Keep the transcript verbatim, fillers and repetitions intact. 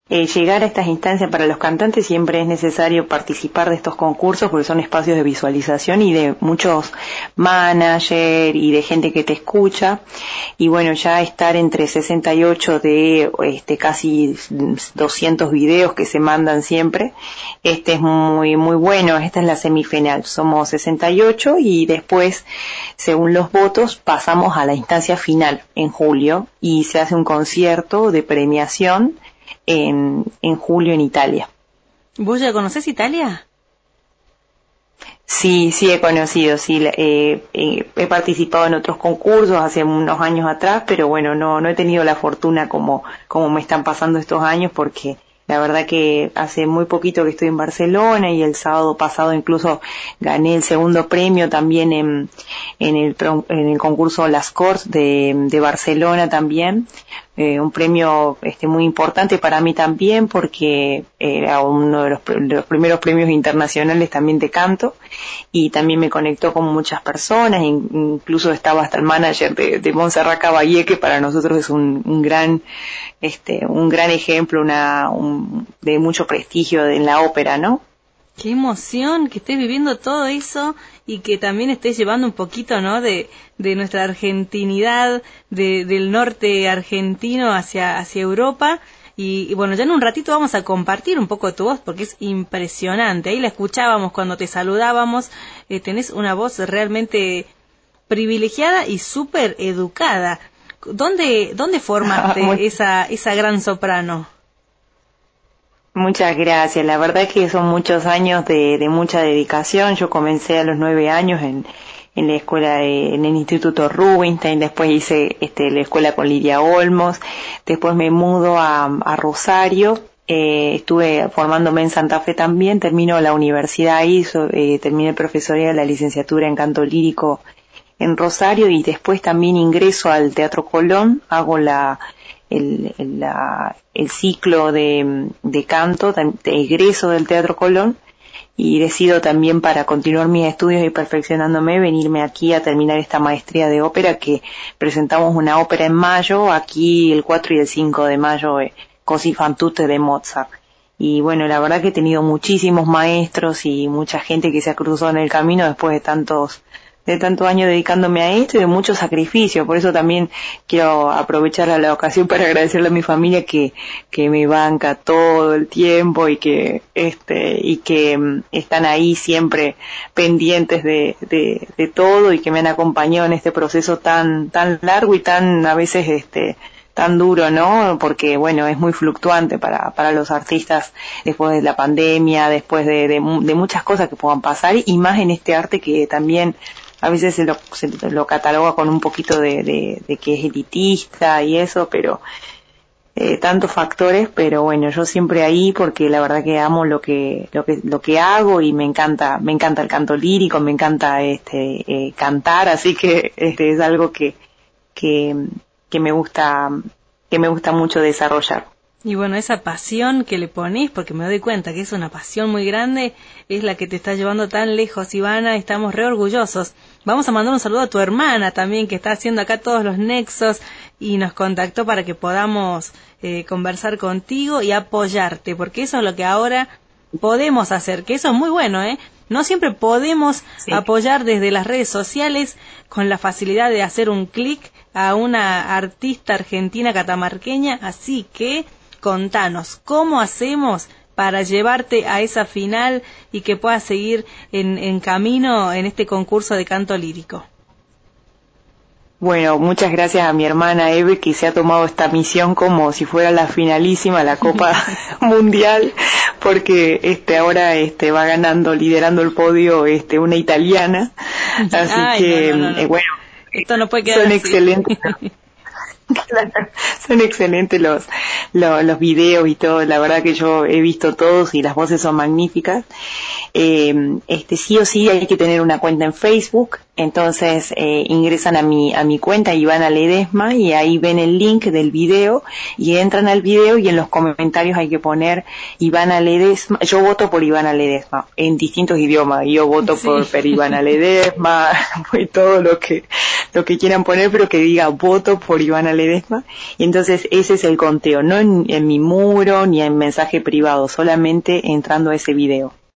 eh, llegar a estas instancias para los cantantes siempre es necesario participar de estos concursos porque son espacios de visualización y de muchos managers y de gente que te escucha. Y bueno, ya estar entre sesenta y ocho de este casi doscientos videos que se mandan siempre, este es muy muy bueno. Esta es la semifinal, somos sesenta y ocho y después, según los votos, pasamos a la instancia final en julio y se hace un concierto de premiación en, en julio en Italia. ¿Vos ya conocés Italia? Sí, sí he conocido, sí, eh, eh, he participado en otros concursos hace unos años atrás, pero bueno, no, no he tenido la fortuna como, como me están pasando estos años, porque la verdad que hace muy poquito que estoy en Barcelona y el sábado pasado incluso gané el segundo premio también en, en el, en el concurso Las Corts de, de Barcelona también. Eh, un premio este muy importante para mí también porque era uno de los, de los primeros premios internacionales también de canto y también me conectó con muchas personas, incluso estaba hasta el manager de, de Montserrat Caballé, que para nosotros es un, un gran este un gran ejemplo, una un, de mucho prestigio en la ópera, ¿no? Qué emoción que estés viviendo todo eso y que también estés llevando un poquito, ¿no?, de, de nuestra argentinidad, de, del norte argentino hacia, hacia Europa. Y, y bueno, ya en un ratito vamos a compartir un poco de tu voz porque es impresionante. Ahí la escuchábamos cuando te saludábamos. Eh, tenés una voz realmente privilegiada y súper educada. ¿Dónde, dónde formaste esa, esa gran soprano? Muchas gracias. La verdad es que son muchos años de, de mucha dedicación. Yo comencé a los nueve años en, en la escuela, de, en el Instituto Rubinstein, después hice este, la escuela con Lidia Olmos, después me mudo a, a Rosario, eh, estuve formándome en Santa Fe también, termino la universidad ahí, so, eh, terminé el profesorado de la licenciatura en canto lírico en Rosario y después también ingreso al Teatro Colón, hago la El, el, la, el ciclo de, de canto, de egreso del Teatro Colón y decido también para continuar mis estudios y perfeccionándome venirme aquí a terminar esta maestría de ópera que presentamos una ópera en mayo, aquí el cuatro y el cinco de mayo, eh, Così fan tutte de Mozart. Y bueno, la verdad que he tenido muchísimos maestros y mucha gente que se ha cruzado en el camino después de tantos de tantos años dedicándome a esto y de mucho sacrificio. Por eso también quiero aprovechar la ocasión para agradecerle a mi familia que que me banca todo el tiempo y que este y que um, están ahí siempre pendientes de, de de todo y que me han acompañado en este proceso tan tan largo y tan a veces este tan duro, ¿no? Porque bueno, es muy fluctuante para para los artistas después de la pandemia, después de de, de muchas cosas que puedan pasar y más en este arte que también a veces se lo, se lo cataloga con un poquito de, de, de que es elitista y eso, pero eh, tantos factores, pero bueno, yo siempre ahí porque la verdad que amo lo que lo que lo que hago y me encanta me encanta el canto lírico, me encanta este eh, cantar, así que este es algo que que que me gusta que me gusta mucho desarrollar. Y bueno, esa pasión que le ponés, porque me doy cuenta que es una pasión muy grande, es la que te está llevando tan lejos, Ivana, estamos re orgullosos. Vamos a mandar un saludo a tu hermana también, que está haciendo acá todos los nexos y nos contactó para que podamos eh, conversar contigo y apoyarte, porque eso es lo que ahora podemos hacer, que eso es muy bueno, ¿eh? No siempre podemos sí. apoyar desde las redes sociales con la facilidad de hacer un clic a una artista argentina catamarqueña, así que contanos, ¿cómo hacemos para llevarte a esa final y que puedas seguir en, en camino en este concurso de canto lírico? Bueno, muchas gracias a mi hermana Eve que se ha tomado esta misión como si fuera la finalísima, la Copa Mundial, porque este ahora este va ganando, liderando el podio este una italiana, así Ay, que no, no, no, no. Eh, bueno, esto no puede quedar son así. excelentes. Claro, son excelentes los, los los videos y todo, la verdad que yo he visto todos y las voces son magníficas. Eh, este sí o sí hay que tener una cuenta en Facebook, Entonces eh, ingresan a mi a mi cuenta Ivana Ledesma y ahí ven el link del video y entran al video y en los comentarios hay que poner Ivana Ledesma. Yo voto por Ivana Ledesma en distintos idiomas. Yo voto sí. por, por Ivana Ledesma, y todo lo que lo que quieran poner, pero que diga voto por Ivana Ledesma. Y entonces ese es el conteo, no en, en mi muro ni en mensaje privado, solamente entrando a ese video.